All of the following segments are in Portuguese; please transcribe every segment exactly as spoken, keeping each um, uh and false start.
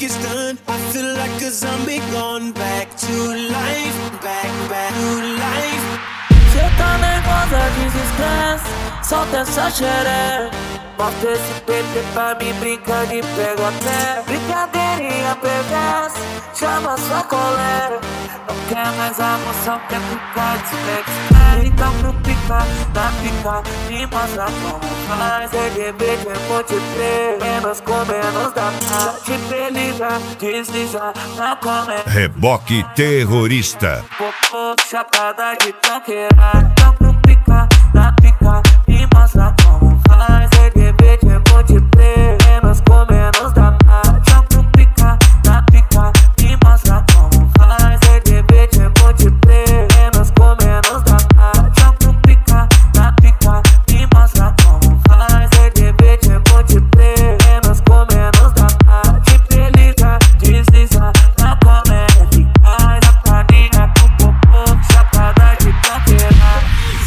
it's done. I feel like a zombie gone back to life, back, back to life. Cê tá nervosa, desestresse, solta essa xereca. Mostra esse P T pra mim, brinca de pega-pé. Brincadeirinha perversa, chama sua colega. Não quer mais a emoção, quer ficar desflex. Então pro pica, da pica, me mostra como faz. R G B de multiplayer, menos com menos da paz. Te peliga, desliza, na comédia. Reboque terrorista. Popô, chapada de tanqueira. Então pro pica, da pica, me mostra como faz. R G B de multiplayer, menos com menos da paz. Então pro pica, da pica, me mostra como faz. R G B de multiplayer, menos com menos da paz. Então pro pica, da pica, me mostra como faz. R G B de multiplayer, menos com menos da paz. Te peliga, desliza, na comédia eficaz. A paninha pro popô, chapada de tanqueira.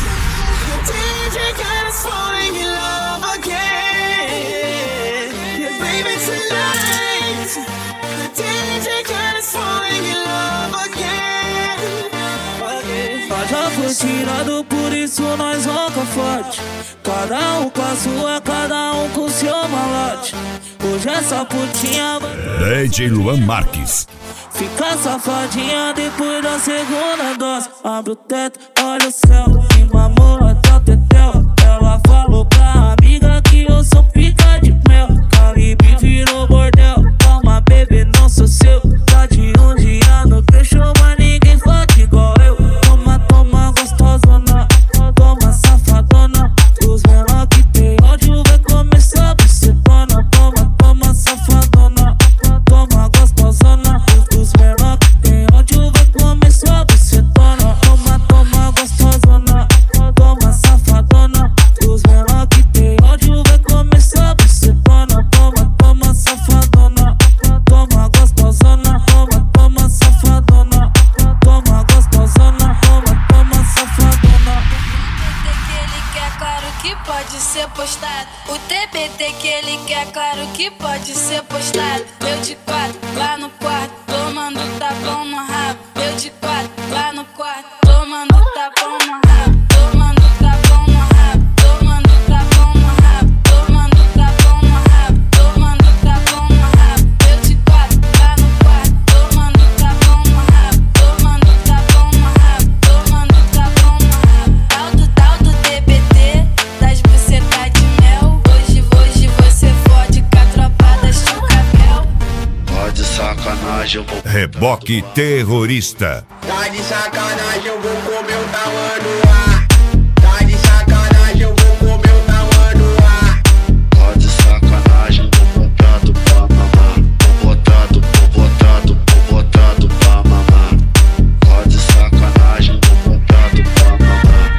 D J got us falling in love again. Yeah, baby, tonight. D J got us falling in love again. Again. Nós já foi tirado, por isso nós ronca forte. Cada um com a sua, cada um com seu malote. Hoje essa putinha vai D J Luan Marques. ficar safadinha depois da segunda dose. Abre o teto, olha o céu, me mamou até o tetel. Ela falou pra amiga que eu sou pica de mel. Caribe virou bordel, calma bebê, não sou seu. Tá de um dia no queixo, mas ninguém fode igual eu. Toma, toma gostosona, toma safadona. Os menor que tem ódio vai começar a bucetona. Toma, toma safadona, toma gostosona. Os menor que tem ódio vai começar a bucetona. Toma, toma gostosona, toma safadona. Os menor que tem ódio vai começar a bucetona. Toma, toma safadona, toma gostosona. Toma, toma safadona, toma gostosona. Toma, toma safadona. que ele quer, claro que pode ser postado. O T B T que ele quer, claro que pode ser postado. Eu de quatro, lá no quarto, tomando tapão no rabo. Eu de quatro, lá no quarto, tomando tapão no rabo. Tomando tapão no rabo, tomando tapão no rabo. Tomando tapão no rabo, tomando tapão no rabo. Eu de quatro, lá no quarto, tomando tapão no rabo. Tomando tapão no rabo, tomando tapão no rabo. Tal do tal do T B T, das bucetas de mel. Hoje, hoje você fode com a tropa das chocabel. Tá de sacanagem, eu vou. Reboque terrorista. Tá de sacanagem, eu vou comer o tamanho do ar. Tá de sacanagem, eu vou comer o tamanho do ar. Tá de sacanagem, vou botado pra mamar. Vou botado, vou botado, vou botado pra mamar. Tá de sacanagem, vou botado pra mamar.